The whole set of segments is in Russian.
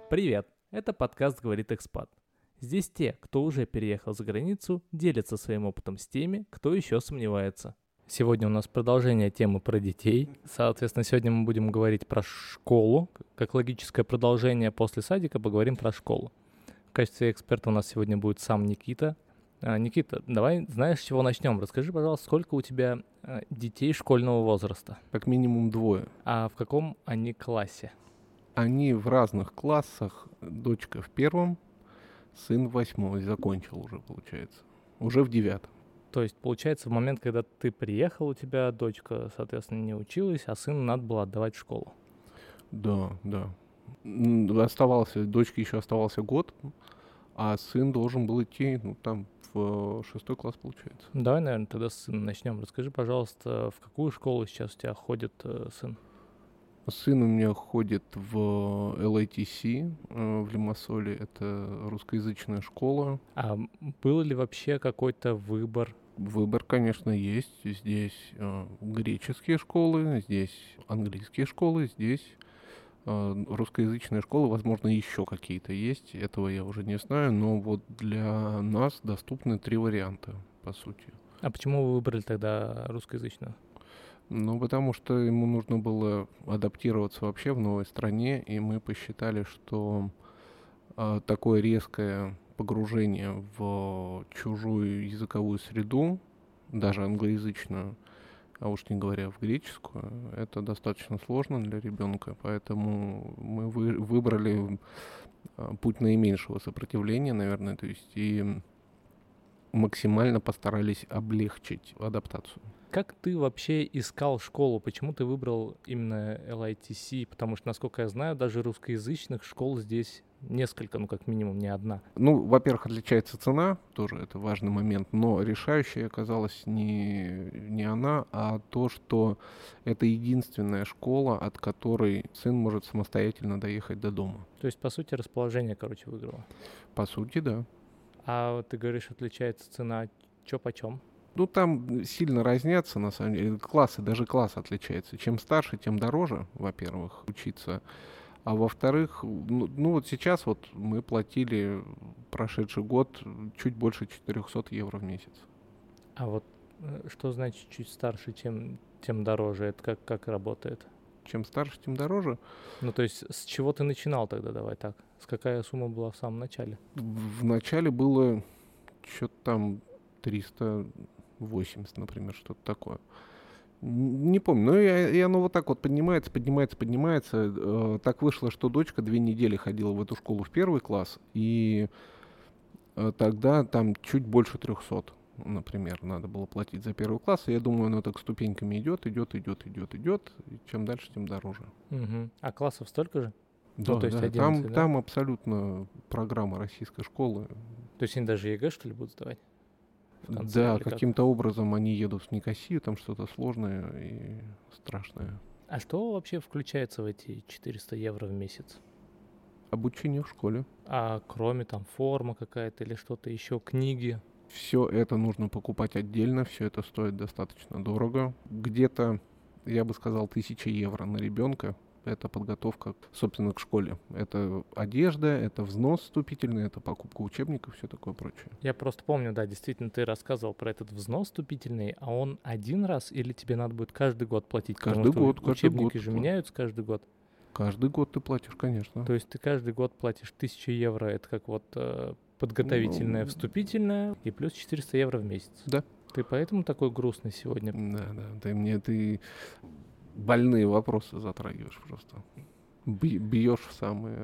Привет! Это подкаст «Говорит экспат». Здесь те, кто уже переехал за границу, делятся своим опытом с теми, кто еще сомневается. Сегодня у нас продолжение темы про детей. Соответственно, сегодня мы будем говорить про школу. Как логическое продолжение после садика поговорим про школу. В качестве эксперта у нас сегодня будет сам Никита. Никита, давай, знаешь, с чего начнем? Расскажи, пожалуйста, сколько у тебя детей школьного возраста? Как минимум 2. А в каком они классе? Они в разных классах. Дочка в 1, сын в 8. Закончил уже, получается. Уже в 9. То есть, получается, в момент, когда ты приехал, у тебя дочка, соответственно, не училась, а сыну надо было отдавать в школу. Да. Дочке еще оставался год, а сын должен был идти, в 6 класс, получается. Давай, наверное, тогда с сына начнем. Расскажи, пожалуйста, в какую школу сейчас у тебя ходит сын? Сын у меня ходит в LATC в Лимассоле. Это русскоязычная школа. А был ли вообще какой-то выбор? Выбор, конечно, есть. Здесь греческие школы, здесь английские школы, здесь русскоязычные школы, возможно, еще какие-то есть. Этого я уже не знаю, но вот для нас доступны 3 варианта, по сути. А почему вы выбрали тогда русскоязычную? Потому что ему нужно было адаптироваться вообще в новой стране, и мы посчитали, что такое резкое погружение в чужую языковую среду, даже англоязычную, а уж не говоря в греческую, это достаточно сложно для ребенка, поэтому мы выбрали путь наименьшего сопротивления, наверное, то есть и максимально постарались облегчить адаптацию. Как ты вообще искал школу? Почему ты выбрал именно LITC? Потому что, насколько я знаю, даже русскоязычных школ здесь несколько, как минимум не одна. Во-первых, отличается цена, тоже это важный момент, но решающей оказалась не она, а то, что это единственная школа, от которой сын может самостоятельно доехать до дома. То есть, по сути, расположение, выиграло? По сути, да. А ты говоришь, отличается цена чё почем? Там сильно разнятся, на самом деле. Даже класс отличается. Чем старше, тем дороже, во-первых, учиться. А во-вторых, вот сейчас мы платили прошедший год чуть больше 400 евро в месяц. А вот что значит чуть старше, тем дороже? Это как работает? Чем старше, тем дороже. То есть с чего ты начинал тогда, давай так? С какая сумма была в самом начале? В начале было что-то там 380, например, что-то такое. Не помню, и оно вот так вот поднимается. Так вышло, что дочка 2 недели ходила в эту школу в 1 класс, и тогда там чуть больше 300, например, надо было платить за 1 класс. И я думаю, оно так ступеньками идет, и чем дальше, тем дороже. Угу. А классов столько же? Да, то есть 11, там абсолютно программа российской школы. То есть они даже ЕГЭ, что ли, будут сдавать? Да, каким-то образом они едут в Никосию, там что-то сложное и страшное. А что вообще включается в эти 400 евро в месяц? Обучение в школе. А кроме форма какая-то или что-то еще, книги? Все это нужно покупать отдельно, все это стоит достаточно дорого. Где-то, я бы сказал, 1000 евро на ребенка. Это подготовка, собственно, к школе. Это одежда, это взнос вступительный, это покупка учебников, все такое прочее. Я просто помню, да, действительно, ты рассказывал про этот взнос вступительный, а он один раз или тебе надо будет каждый год платить? Каждый год. Учебники же меняются каждый год. Каждый год ты платишь, конечно. То есть ты каждый год платишь 1000 евро, это как подготовительное, вступительное, и плюс 400 евро в месяц. Да. Ты поэтому такой грустный сегодня? Да. Ты больные вопросы затрагиваешь просто. Бьешь в самые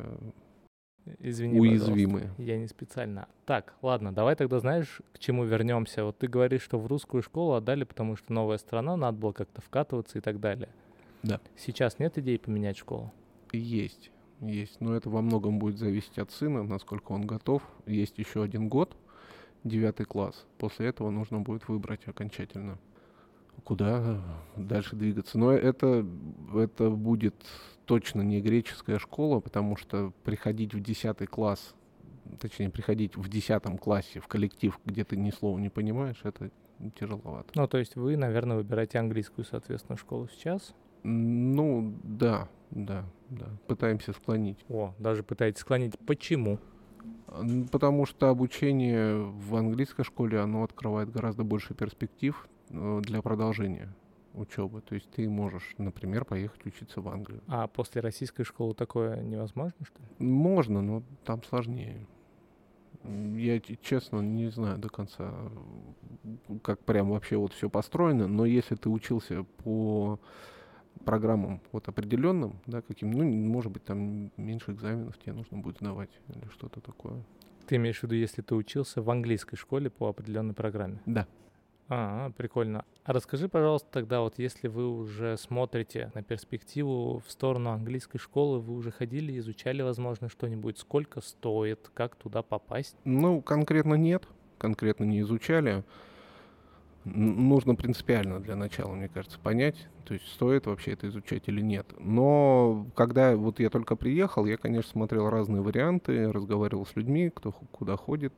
уязвимые. Пожалуйста, я не специально. Так, ладно, давай тогда знаешь, к чему вернемся. Ты говоришь, что в русскую школу отдали, потому что новая страна, надо было как-то вкатываться и так далее. Да. Сейчас нет идей поменять школу? Есть. Но это во многом будет зависеть от сына, насколько он готов. Есть еще 1 год, 9 класс. После этого нужно будет выбрать окончательно, куда дальше двигаться. Но это будет точно не греческая школа, потому что приходить в 10 класс, точнее, приходить в 10 классе в коллектив, где ты ни слова не понимаешь, это тяжеловато. То есть вы, наверное, выбираете английскую, соответственно, школу сейчас? Да. да. Пытаемся склонить. О, даже пытаетесь склонить. Почему? Потому что обучение в английской школе, оно открывает гораздо больше перспектив для продолжения учебы. То есть ты можешь, например, поехать учиться в Англию. А после российской школы такое невозможно, что ли? Можно, но там сложнее. Я, честно, не знаю до конца, как прям вообще вот все построено, но если ты учился по программам вот определенным, да, каким, ну, может быть, там меньше экзаменов тебе нужно будет сдавать или что-то такое. Ты имеешь в виду, если ты учился в английской школе по определенной программе? Да. Прикольно. А расскажи, пожалуйста, тогда вот если вы уже смотрите на перспективу в сторону английской школы, вы уже ходили, изучали, возможно, что-нибудь, сколько стоит, как туда попасть? Ну, конкретно нет, конкретно не изучали. Нужно принципиально для начала, мне кажется, понять, то есть стоит вообще это изучать или нет. Но когда вот я только приехал, я, конечно, смотрел разные варианты, разговаривал с людьми, кто куда ходит.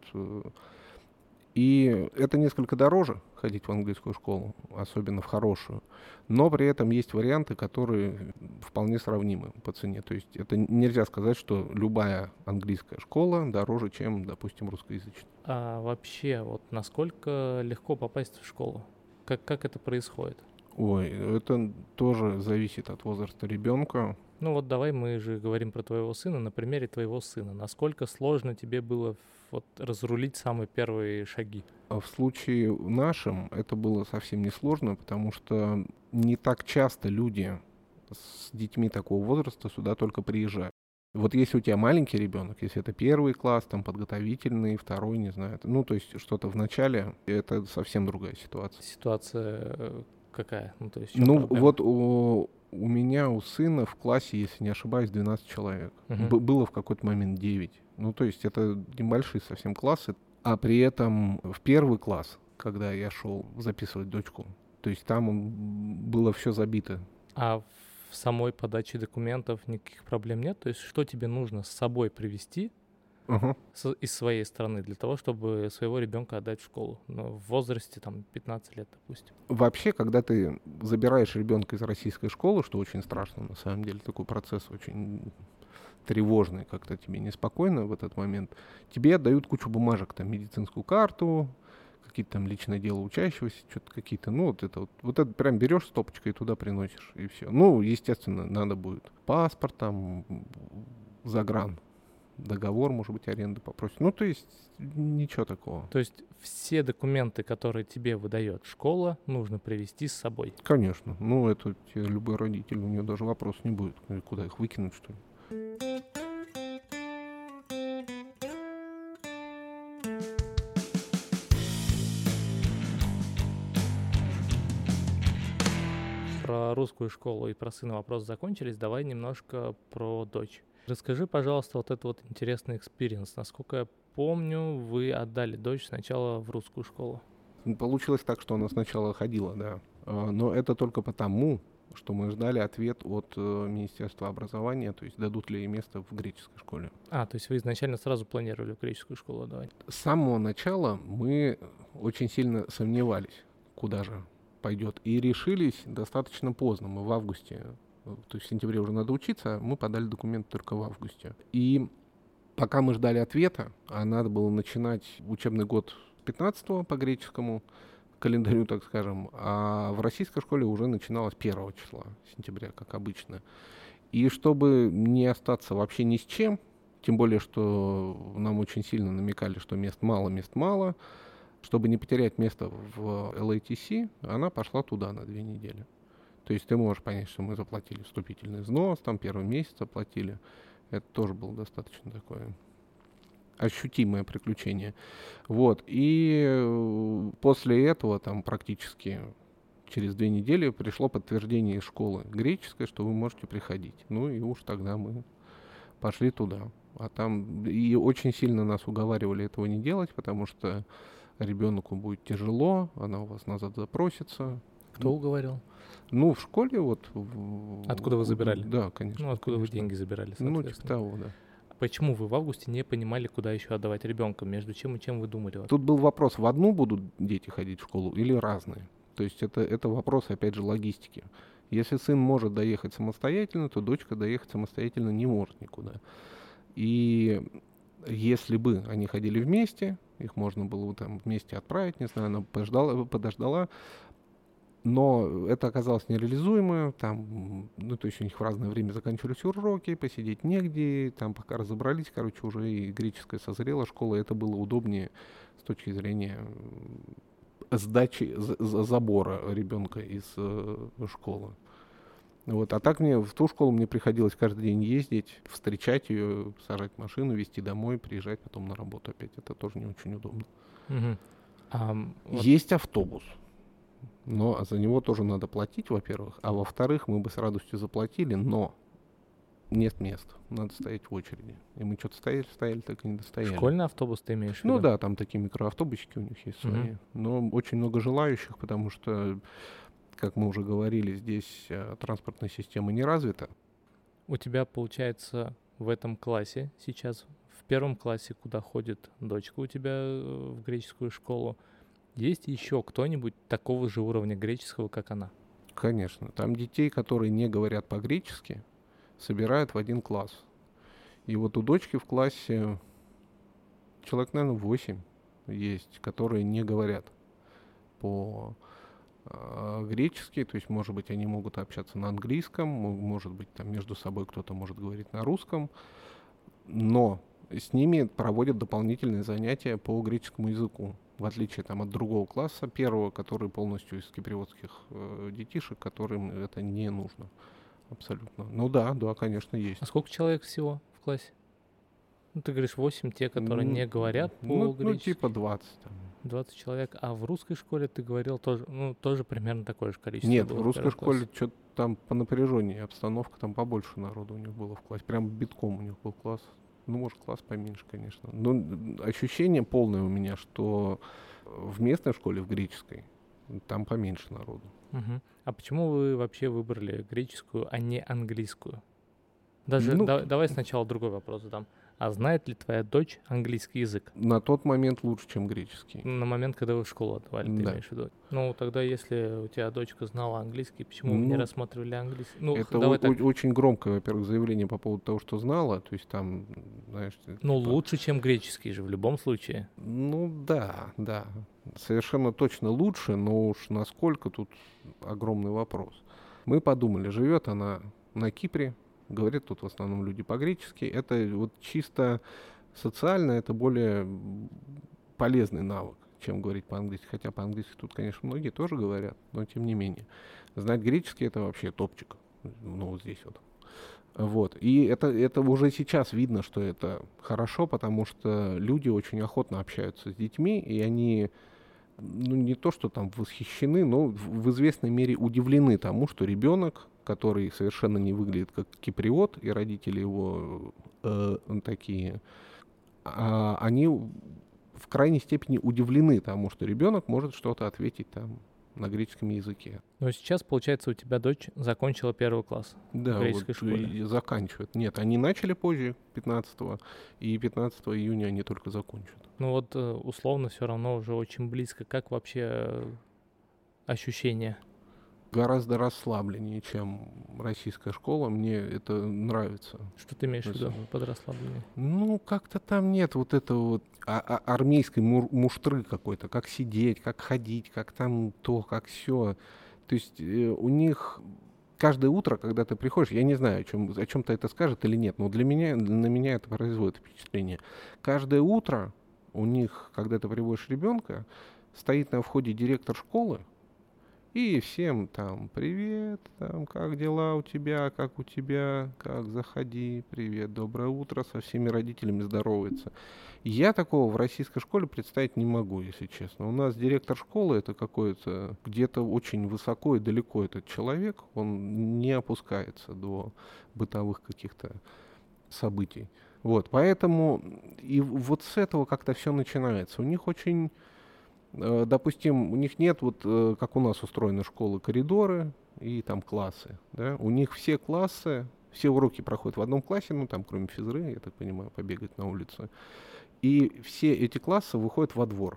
И это несколько дороже ходить в английскую школу, особенно в хорошую. Но при этом есть варианты, которые вполне сравнимы по цене. То есть это нельзя сказать, что любая английская школа дороже, чем, допустим, русскоязычная. А вообще, вот насколько легко попасть в школу? Как это происходит? Ой, это тоже зависит от возраста ребенка. Ну вот давай мы же говорим про твоего сына, на примере твоего сына. Насколько сложно тебе было вот разрулить самые первые шаги? А в случае нашем это было совсем несложно, потому что не так часто люди с детьми такого возраста сюда только приезжают. Вот если у тебя маленький ребенок, если это первый класс, там подготовительный, второй, не знаю, ну то есть что-то в начале, это совсем другая ситуация. Ситуация какая? Ну то есть в чём Ну проблема? вот у меня, у сына в классе, если не ошибаюсь, 12 человек. Было в какой-то момент 9. Ну то есть это небольшие совсем классы. А при этом в первый класс, когда я шел записывать дочку, то есть там было все забито. А в самой подаче документов никаких проблем нет? То есть что тебе нужно с собой привезти Ага. из своей страны для того, чтобы своего ребенка отдать в школу? Ну, в возрасте там 15 лет, допустим. Вообще, когда ты забираешь ребенка из российской школы, что очень страшно, на самом деле, такой процесс очень тревожный, как-то тебе неспокойно в этот момент, тебе отдают кучу бумажек, там, медицинскую карту, какие-то там личное дело учащегося, что-то какие-то, ну, вот это прям берешь стопочкой и туда приносишь, и все. Ну, естественно, надо будет паспорт, там, загран, договор, может быть, аренды попросить. Ну, то есть, ничего такого. То есть все документы, которые тебе выдает школа, нужно привезти с собой? Конечно. Ну, это любой родитель, у него даже вопрос не будет, куда их выкинуть, что ли. Про русскую школу и про сына вопросы закончились. Давай немножко про дочь. Расскажи, пожалуйста, вот этот вот интересный экспириенс. Насколько я помню, вы отдали дочь сначала в русскую школу. Получилось так, что она сначала ходила, да. Но это только потому, что мы ждали ответ от Министерства образования, то есть дадут ли ей место в греческой школе. То есть вы изначально сразу планировали в греческую школу отдавать? С самого начала мы очень сильно сомневались, куда же пойдет. И решились достаточно поздно. Мы в августе, то есть в сентябре уже надо учиться, мы подали документы только в августе. И пока мы ждали ответа, а надо было начинать учебный год 15-го по греческому календарю, так скажем, а в российской школе уже начиналось 1 числа сентября, как обычно. И чтобы не остаться вообще ни с чем, тем более, что нам очень сильно намекали, что мест мало, чтобы не потерять место в LATC, она пошла туда на 2 недели. То есть ты можешь понять, что мы заплатили вступительный взнос, там первый месяц оплатили. Это тоже было достаточно такое ощутимое приключение. Вот. И после этого там практически через 2 недели пришло подтверждение из школы греческой, что вы можете приходить. Ну и уж тогда мы пошли туда. А там и очень сильно нас уговаривали этого не делать, потому что ребенку будет тяжело, она у вас назад запросится. Кто уговорил? Ну, в школе вот. Откуда вы забирали? Да, конечно. Ну, откуда конечно. вы деньги забирали, Ну, типа того, да. Почему вы в августе не понимали, куда еще отдавать ребенка? Между чем и чем вы думали? Тут был вопрос, в одну будут дети ходить в школу или разные? То есть это вопрос, опять же, логистики. Если сын может доехать самостоятельно, то дочка доехать самостоятельно не может никуда. И если бы они ходили вместе, их можно было бы там вместе отправить, не знаю, она подождала, но это оказалось нереализуемо, там, ну, то есть у них в разное время заканчивались уроки, посидеть негде, там пока разобрались, короче, уже и греческая созрела школа, это было удобнее с точки зрения сдачи забора ребенка из школы. Вот. А так в ту школу мне приходилось каждый день ездить, встречать ее, сажать в машину, везти домой, приезжать потом на работу опять. Это тоже не очень удобно. Есть автобус, но за него тоже надо платить, во-первых. А во-вторых, мы бы с радостью заплатили, но нет мест. Надо стоять в очереди. И мы что-то стояли, так и не достояли. Школьный автобус ты имеешь в виду? Ну да, там такие микроавтобусики у них есть свои. Но очень много желающих, потому что, как мы уже говорили, здесь транспортная система не развита. У тебя, получается, в этом классе сейчас, в первом классе, куда ходит дочка у тебя в греческую школу, есть еще кто-нибудь такого же уровня греческого, как она? Конечно. Там детей, которые не говорят по-гречески, собирают в один класс. И вот у дочки в классе человек, наверное, 8 есть, которые не говорят по-гречески, то есть, может быть, они могут общаться на английском, может быть, там между собой кто-то может говорить на русском, но с ними проводят дополнительные занятия по греческому языку, в отличие там от другого класса, первого, который полностью из киприотских детишек, которым это не нужно. Абсолютно. Ну да, конечно, есть. А сколько человек всего в классе? Ну, ты говоришь 8, те, которые не говорят по-гречески. Ну, типа 20. Там. 20 человек. А в русской школе ты говорил тоже примерно такое же количество? Нет, было в русской школе что-то там по напряжению, обстановка там побольше народу у них было в классе. Прям битком у них был класс. Ну, может, класс поменьше, конечно. Но ощущение полное у меня, что в местной школе, в греческой, там поменьше народу. Угу. А почему вы вообще выбрали греческую, а не английскую? Даже давай сначала другой вопрос задам. А знает ли твоя дочь английский язык? На тот момент лучше, чем греческий. На момент, когда вы в школу отдавали, ты имеешь в виду? Ну, тогда, если у тебя дочка знала английский, почему вы не рассматривали английский? Ну, это очень громкое, во-первых, заявление по поводу того, что знала. То есть там, знаешь... Ну, типа... лучше, чем греческий же, в любом случае. Ну, да. Совершенно точно лучше, но уж насколько, тут огромный вопрос. Мы подумали, живет она на Кипре, говорят тут в основном люди по-гречески. Это вот чисто социально, это более полезный навык, чем говорить по-английски. Хотя по-английски тут, конечно, многие тоже говорят, но тем не менее. Знать греческий — это вообще топчик. Ну, вот здесь вот. Вот. И это уже сейчас видно, что это хорошо, потому что люди очень охотно общаются с детьми, и они, ну, не то, что там восхищены, но в известной мере удивлены тому, что ребенок, который совершенно не выглядит как киприот, и родители его такие, они в крайней степени удивлены тому, что ребенок может что-то ответить там на греческом языке. Но сейчас, получается, у тебя дочь закончила 1 класс в греческой школе. Заканчивают. Нет, они начали позже, 15-го, и 15 июня они только закончат. Ну вот, условно, все равно уже очень близко. Как вообще ощущения? Гораздо расслабленнее, чем российская школа. Мне это нравится. Что ты имеешь в виду под расслаблением? Ну, как-то там нет вот этого вот армейской муштры какой-то. Как сидеть, как ходить, как там то, как все. То есть у них каждое утро, когда ты приходишь, я не знаю, о чем-то это скажет или нет, но на меня это производит впечатление. Каждое утро у них, когда ты приводишь ребенка, стоит на входе директор школы, и всем там: привет, там, как дела у тебя, как заходи, привет, доброе утро, со всеми родителями здоровается. Я такого в российской школе представить не могу, если честно. У нас директор школы — это какой-то где-то очень высоко и далеко этот человек, он не опускается до бытовых каких-то событий. Вот, поэтому и вот с этого как-то все начинается. У них очень... Допустим, у них нет, вот как у нас устроены школы, коридоры и там классы. Да? У них все классы, все уроки проходят в одном классе, ну там кроме физры, я так понимаю, побегать на улице. И все эти классы выходят во двор.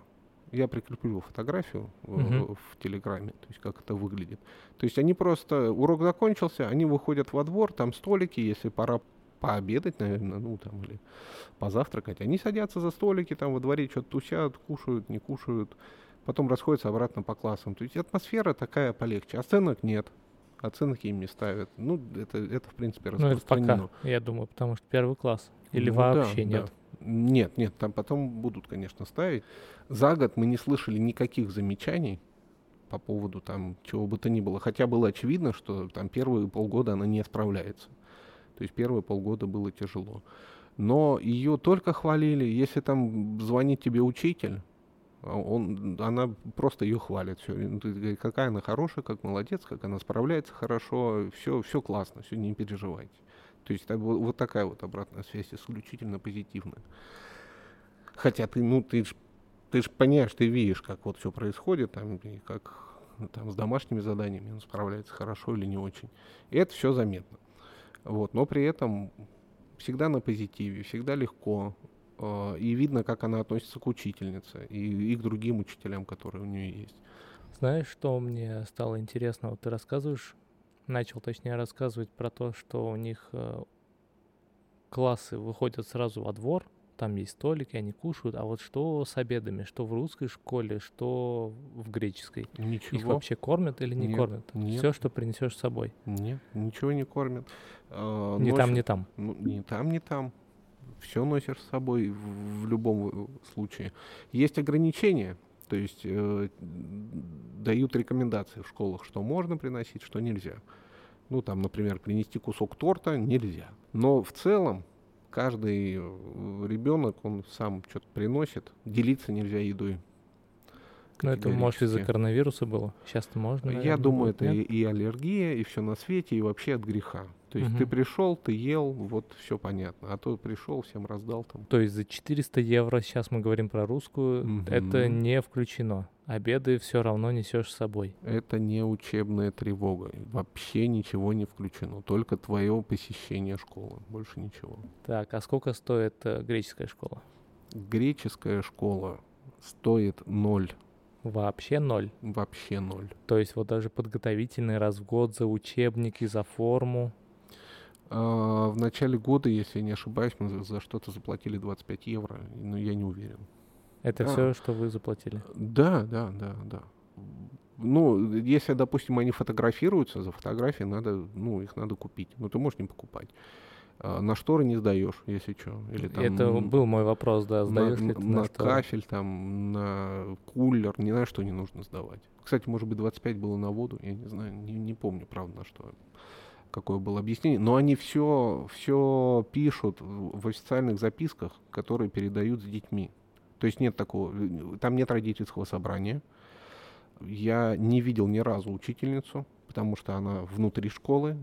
Я прикреплю фотографию Мгм. в Телеграме, то есть как это выглядит. То есть они просто, урок закончился, они выходят во двор, там столики, если пора пообедать, наверное, ну там, или позавтракать. Они садятся за столики, там во дворе что-то тусят, кушают, не кушают, потом расходятся обратно по классам. То есть атмосфера такая полегче. Оценок нет, оценки им не ставят. Ну, это в принципе Ну, это пока, распространено. я думаю, потому что первый класс. Или Ну да, вообще да. нет. Нет, нет, там потом будут, конечно, ставить. За год мы не слышали никаких замечаний по поводу там чего бы то ни было. Хотя было очевидно, что там первые полгода она не справляется. То есть первые полгода было тяжело. Но ее только хвалили. Если там звонит тебе учитель, она просто ее хвалит. Все. Какая она хорошая, как молодец, как она справляется хорошо. Все классно, все, не переживайте. То есть вот такая вот обратная связь исключительно позитивная. Хотя ты ж понимаешь, ты видишь, как вот все происходит, там, и как там с домашними заданиями он справляется хорошо или не очень. И это все заметно. Вот, но при этом всегда на позитиве, всегда легко. И видно, как она относится к учительнице и к другим учителям, которые у нее есть. Знаешь, что мне стало интересно? Вот ты рассказываешь, начал точнее рассказывать про то, что у них классы выходят сразу во двор, там есть столики, они кушают, а вот что с обедами, что в русской школе, что в греческой? Их Ничего. вообще кормят или не Нет, кормят? нет. Все, что принесешь с собой. Нет, ничего не кормят. Ни там, ни Носят, там. ну, ни там, ни там. Все носишь с собой в любом случае. Есть ограничения, то есть дают рекомендации в школах, что можно приносить, что нельзя. Ну, там, например, принести кусок торта нельзя. Но в целом каждый ребенок, он сам что-то приносит. Делиться нельзя едой. Ну, это, может, из-за Категорически. коронавируса было. Сейчас-то можно, Я наверное, думаю, будет, это нет? и аллергия, и все на свете, и вообще от греха. То есть ты Мгм. пришел, ты ел, вот все понятно. А то пришел, всем раздал там. То есть за 400 евро, сейчас мы говорим про русскую, это Мгм. не включено. Обеды все равно несешь с собой. Это не учебная тревога. Вообще ничего не включено. Только твое посещение школы. Больше ничего. Так, а сколько стоит греческая школа? Греческая школа стоит 0. Вообще ноль. Вообще 0. То есть вот даже подготовительный раз в год за учебники, за форму. В начале года, если я не ошибаюсь, мы за что-то заплатили 25 евро. Но я не уверен. Это все, что вы заплатили? Да, да, да, да. Ну, если, допустим, они фотографируются, за фотографии надо, ну, их надо купить. Но ты можешь не покупать. На шторы не сдаешь, если что. Или там Это был мой вопрос, да, на, сдаешь ли ты на на шторы? кафель, там, на кулер, не знаю, что не нужно сдавать. Кстати, может быть, 25 было на воду, я не знаю, не помню, правда, на что, какое было объяснение. Но они все пишут в официальных записках, которые передают с детьми. То есть нет такого, там нет родительского собрания. Я не видел ни разу учительницу, потому что она внутри школы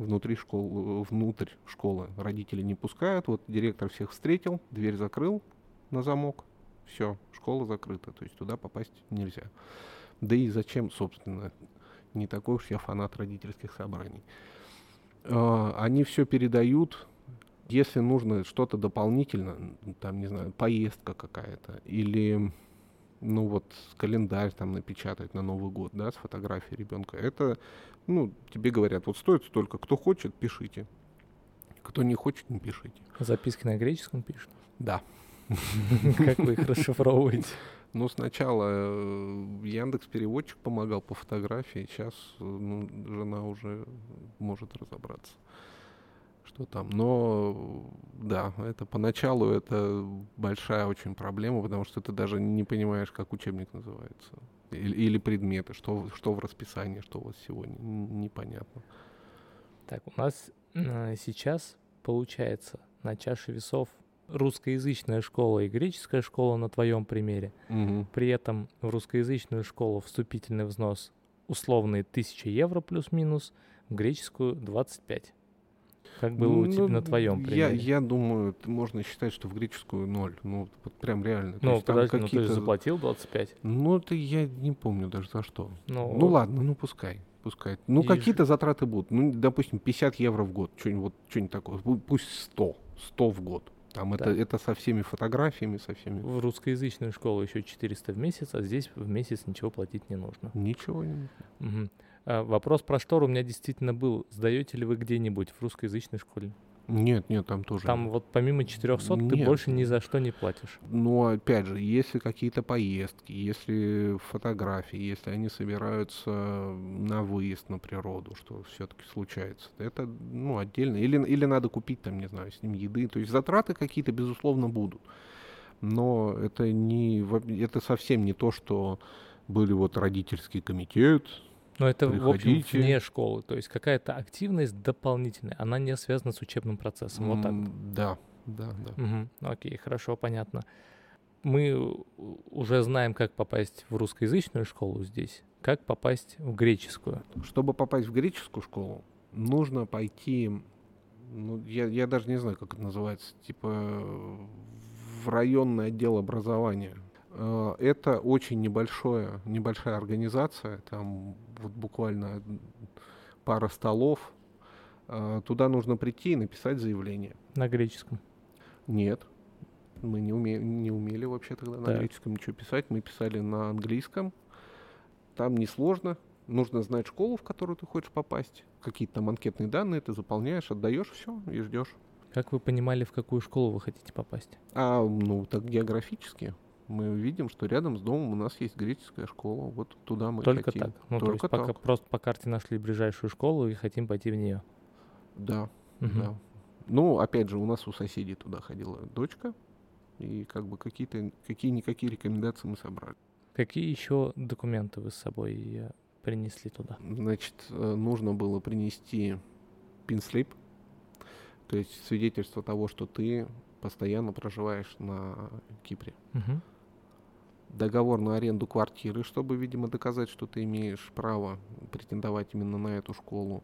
родители не пускают. Вот директор всех встретил, дверь закрыл на замок, все, школа закрыта, то есть туда попасть нельзя. Да и зачем, собственно, не такой уж я фанат родительских собраний. Они все передают. Если нужно что-то дополнительно, там, не знаю, поездка какая-то, или, ну вот, календарь там напечатать на Новый год, да, с фотографией ребенка, это, ну, тебе говорят, вот стоит столько, кто хочет, пишите, кто не хочет, не пишите. Записки на греческом пишут? Да. Как вы их расшифровываете? Ну, сначала Яндекс.Переводчик помогал по фотографии, сейчас жена уже может разобраться, что там. Но да, это поначалу это большая очень проблема, потому что ты даже не понимаешь, как учебник называется. Или предметы, что в расписании, что у вас сегодня, непонятно. Так, у нас сейчас получается на чаше весов русскоязычная школа и греческая школа на твоем примере. Мгм. При этом в русскоязычную школу вступительный взнос условный 1000 евро плюс-минус, в греческую 25. Как было у тебя на твоем примере? Я думаю, можно считать, что в греческую 0. Ну, вот прям реально. То Ну, есть там подожди, ну ты же какие-то... заплатил 25. Ну, это я не помню даже за что. Ну, Ну ладно, ну пускай. Ну, И какие-то затраты будут. Ну, допустим, 50 евро в год. Что-нибудь такое. Пусть 100 в год. Там Да. это со всеми фотографиями, со всеми... В русскоязычную школу еще 400 в месяц, а здесь в месяц ничего платить не нужно. Ничего не... Мгм. Вопрос про штору у меня действительно был. Сдаете ли вы где-нибудь в русскоязычной школе? Нет, там тоже Там нет. вот помимо 400 ты Нет. больше ни за что не платишь. Но опять же, если какие-то поездки, если фотографии, если они собираются на выезд на природу, что все-таки случается, это отдельно. Или надо купить там, не знаю, с ним еды. То есть затраты какие-то, безусловно, будут. Но это совсем не то, что были вот родительский комитет. Но это, в общем, Приходите. вне школы. То есть какая-то активность дополнительная, она не связана с учебным процессом. Вот так вот. Да. Мгм. Окей, хорошо, понятно. Мы уже знаем, как попасть в русскоязычную школу здесь, как попасть в греческую. Чтобы попасть в греческую школу, нужно пойти, я даже не знаю, как это называется, типа в районный отдел образования. Это очень небольшая организация, там вот буквально пара столов. Туда нужно прийти и написать заявление. На греческом. Нет, мы не умели вообще тогда на Так. греческом ничего писать, мы писали на английском. Там несложно. Нужно знать школу, в которую ты хочешь попасть. Какие-то там анкетные данные ты заполняешь, отдаешь, все, и ждешь. Как вы понимали, в какую школу вы хотите попасть? Так географически мы видим, что рядом с домом у нас есть греческая школа. Вот туда мы Только хотим. так? Ну, то Только есть пока так. просто по карте нашли ближайшую школу и хотим пойти в нее. Да, Мгм. да. Опять же, у нас у соседей туда ходила дочка. И как бы какие-никакие рекомендации мы собрали. Какие еще документы вы с собой принесли туда? Значит, нужно было принести пинслип, то есть свидетельство того, что ты постоянно проживаешь на Кипре. Мгм. Договор на аренду квартиры, чтобы, видимо, доказать, что ты имеешь право претендовать именно на эту школу.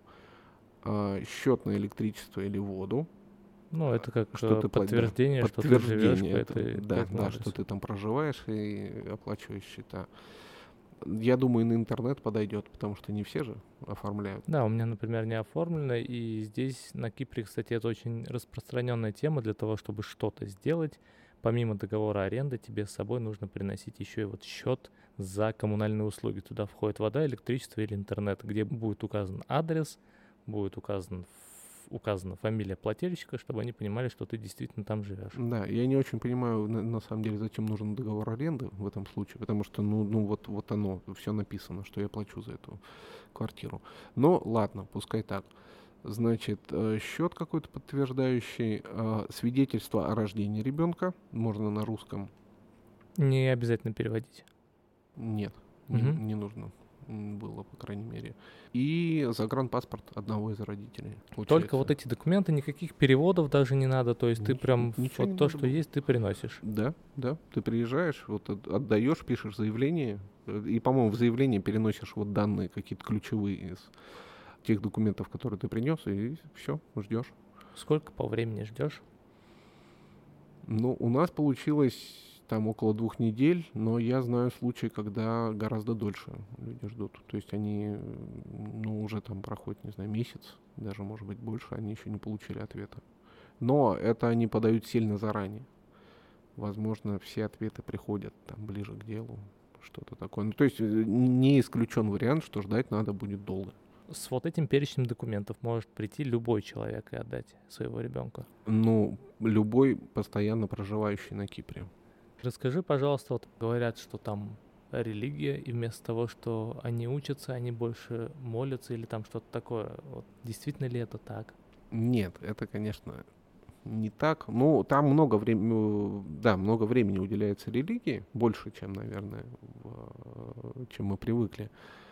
Счет на электричество или воду. Ну, это как Что ты подтверждение, что ты живешь по этой да, что ты там проживаешь и оплачиваешь счета. Я думаю, на интернет подойдет, потому что не все же оформляют. Да, у меня, например, не оформлено, и здесь, на Кипре, кстати, это очень распространенная тема для того, чтобы что-то сделать. Помимо договора аренды, тебе с собой нужно приносить еще и вот счет за коммунальные услуги. Туда входит вода, электричество или интернет, где будет указан адрес, будет указана фамилия плательщика, чтобы они понимали, что ты действительно там живешь. Да, я не очень понимаю, на самом деле, зачем нужен договор аренды в этом случае, потому что, вот оно, все написано, что я плачу за эту квартиру. Но ладно, пускай так. Значит, счет какой-то подтверждающий, свидетельство о рождении ребенка, можно на русском. Не обязательно переводить. Нет, Мгм. не нужно было, по крайней мере. И загранпаспорт одного из родителей. Только вот эти документы, никаких переводов даже не надо, то есть ты прям Ничего не вот то, надо что было. есть, ты приносишь. Да, ты приезжаешь, вот отдаешь, пишешь заявление, и, по-моему, в заявлении переносишь вот данные какие-то ключевые из тех документов, которые ты принес, и все, ждешь. Сколько по времени ждешь? У нас получилось там около 2 недель, но я знаю случаи, когда гораздо дольше люди ждут. То есть они, уже там проходит, не знаю, месяц, даже, может быть, больше, они еще не получили ответа. Но это они подают сильно заранее. Возможно, все ответы приходят там ближе к делу, что-то такое. То есть не исключен вариант, что ждать надо будет долго. С вот этим перечнем документов может прийти любой человек и отдать своего ребенка. Любой постоянно проживающий на Кипре. Расскажи, пожалуйста, вот говорят, что там религия, и вместо того, что они учатся, они больше молятся или там что-то такое. Вот действительно ли это так? Нет, это, конечно, не так. Там много времени уделяется религии, больше, чем, наверное, чем мы привыкли.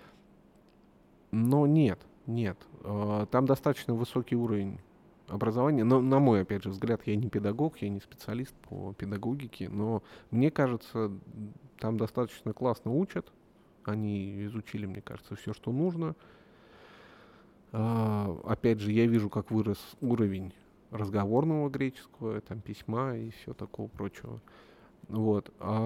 Но нет. Там достаточно высокий уровень образования. Но, на мой, опять же, взгляд, я не педагог, я не специалист по педагогике, но мне кажется, там достаточно классно учат. Они изучили, мне кажется, все, что нужно. Опять же, я вижу, как вырос уровень разговорного греческого, там письма и все такого прочего. Вот.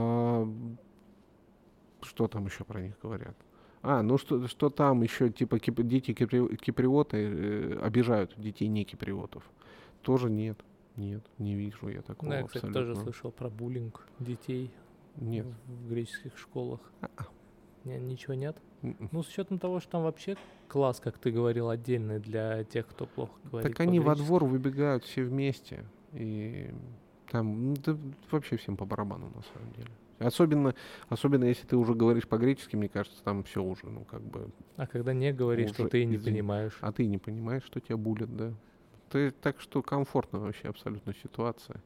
Что там еще про них говорят? Что там еще, типа, дети киприоты обижают детей не киприотов. Тоже нет. Нет, не вижу я такого Да, я, кстати, абсолютно. тоже слышал про буллинг детей Нет. в греческих школах. А-а. Ничего нет? М-м. Ну, с учетом того, что там вообще класс, как ты говорил, отдельный для тех, кто плохо говорит Так они во по-гречески. двор выбегают все вместе. И там да, вообще всем по барабану, на самом деле. Особенно если ты уже говоришь по-гречески, мне кажется, там все уже, ну, как бы... А когда не говоришь, уже, то ты и не извини. понимаешь. А ты не понимаешь, что тебя булят, да? Так что комфортная вообще абсолютно ситуация.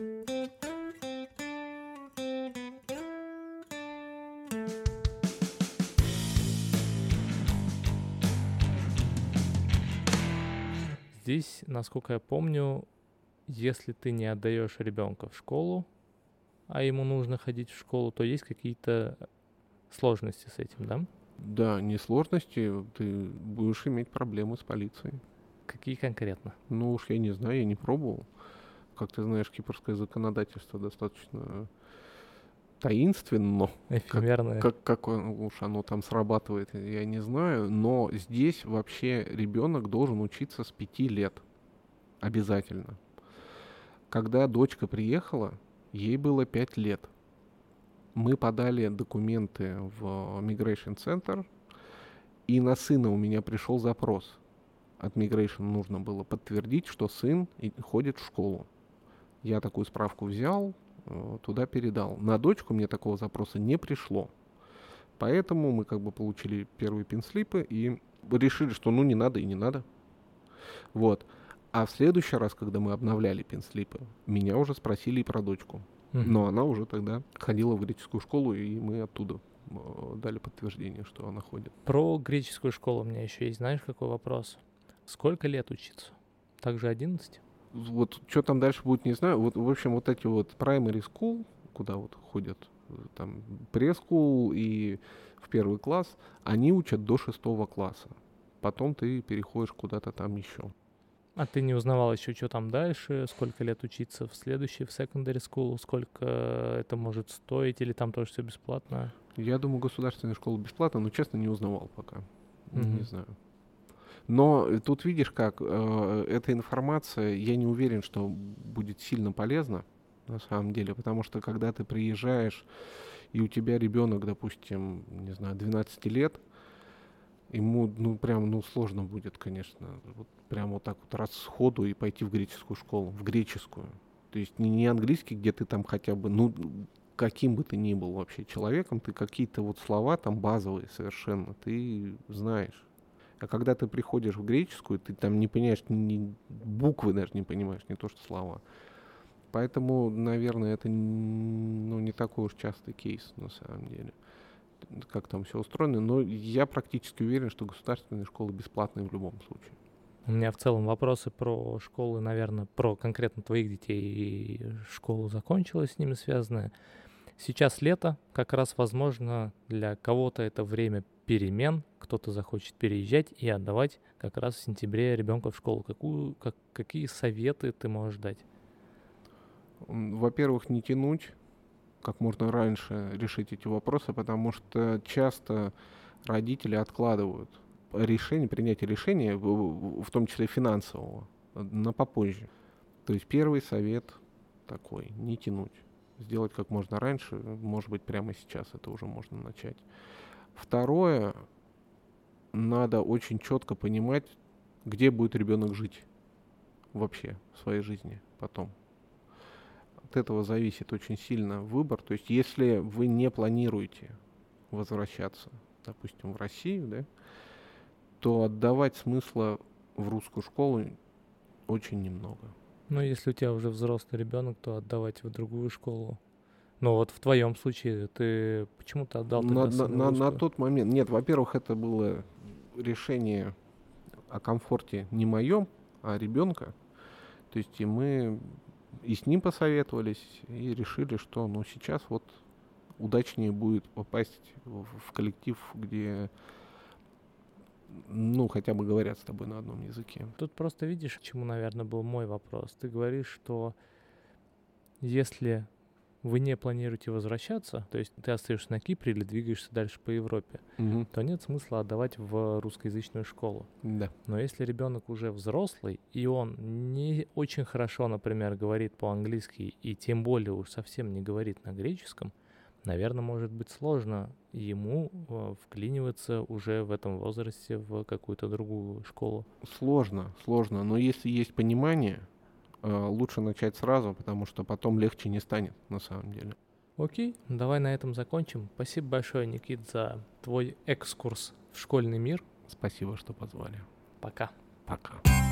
Здесь, насколько я помню, если ты не отдаешь ребенка в школу, а ему нужно ходить в школу, то есть какие-то сложности с этим, да? Да, не сложности, ты будешь иметь проблемы с полицией. Какие конкретно? Ну уж я не знаю, я не пробовал. Как ты знаешь, кипрское законодательство достаточно таинственно. Эфемерные. Как уж оно там срабатывает, я не знаю. Но здесь вообще ребенок должен учиться с 5 лет. Обязательно. Когда дочка приехала, ей было 5 лет. Мы подали документы в Migration Center, и на сына у меня пришел запрос. От Migration нужно было подтвердить, что сын ходит в школу. Я такую справку взял, туда передал. На дочку мне такого запроса не пришло. Поэтому мы как бы получили первые пинслипы и решили, что ну не надо и не надо. Вот. А в следующий раз, когда мы обновляли пинслипы, меня уже спросили и про дочку. Но она уже тогда ходила в греческую школу, и мы оттуда дали подтверждение, что она ходит. Про греческую школу у меня еще есть, знаешь, какой вопрос? Сколько лет учиться? Также 11? Вот что там дальше будет, не знаю. Вот, в общем, вот эти вот primary school, куда вот ходят там пресс-скул и в первый класс, они учат до 6 класса. Потом ты переходишь куда-то там еще. А ты не узнавал еще, что там дальше, сколько лет учиться в следующей, в secondary school, сколько это может стоить, или там тоже все бесплатно? Я думаю, государственная школа бесплатна, но честно не узнавал пока. Не Мгм. знаю. Но тут видишь как, эта информация, я не уверен, что будет сильно полезна на самом деле, потому что когда ты приезжаешь, и у тебя ребенок, допустим, не знаю, 12 лет, ему, ну, прям, ну, сложно будет, конечно, вот прям вот так вот раз сходу и пойти в греческую школу, в греческую. То есть не английский, где ты там хотя бы, ну, каким бы ты ни был вообще человеком, ты какие-то вот слова там базовые совершенно, ты знаешь. А когда ты приходишь в греческую, ты там не понимаешь, буквы даже не понимаешь, не то что слова. Поэтому, наверное, это ну, не такой уж частый кейс на самом деле, как там все устроено. Но я практически уверен, что государственные школы бесплатные в любом случае. У меня в целом вопросы про школы, наверное, про конкретно твоих детей и школу закончилась с ними связанная. Сейчас лето, как раз, возможно, для кого-то это время перемен, кто-то захочет переезжать и отдавать как раз в сентябре ребенка в школу. Какие советы ты можешь дать? Во-первых, не тянуть, как можно раньше решить эти вопросы, потому что часто родители откладывают принятие решения, в том числе финансового, на попозже. То есть первый совет такой, не тянуть. Сделать как можно раньше, может быть, прямо сейчас это уже можно начать. Второе, надо очень четко понимать, где будет ребенок жить вообще в своей жизни потом. От этого зависит очень сильно выбор. То есть если вы не планируете возвращаться, допустим, в Россию, да, то отдавать смысла в русскую школу очень немного. Ну, если у тебя уже взрослый ребенок, то отдавать в другую школу. Но вот в твоем случае ты почему-то отдал тогда сына в На русскую? тот момент, нет, во-первых, это было решение о комфорте не моем, а ребенка. То есть и мы и с ним посоветовались, и решили, что ну, сейчас вот удачнее будет попасть в коллектив, где ну, хотя бы говорят с тобой на одном языке. Тут просто видишь, к чему, наверное, был мой вопрос. Ты говоришь, что если вы не планируете возвращаться, то есть ты остаешься на Кипре или двигаешься дальше по Европе, то нет смысла отдавать в русскоязычную школу. Да. Но если ребенок уже взрослый, и он не очень хорошо, например, говорит по-английски, и тем более уж совсем не говорит на греческом, наверное, может быть сложно ему вклиниваться уже в этом возрасте в какую-то другую школу. Сложно, но если есть понимание, лучше начать сразу, потому что потом легче не станет на самом деле. Окей, давай на этом закончим. Спасибо большое, Никит, за твой экскурс в школьный мир. Спасибо, что позвали. Пока. Пока.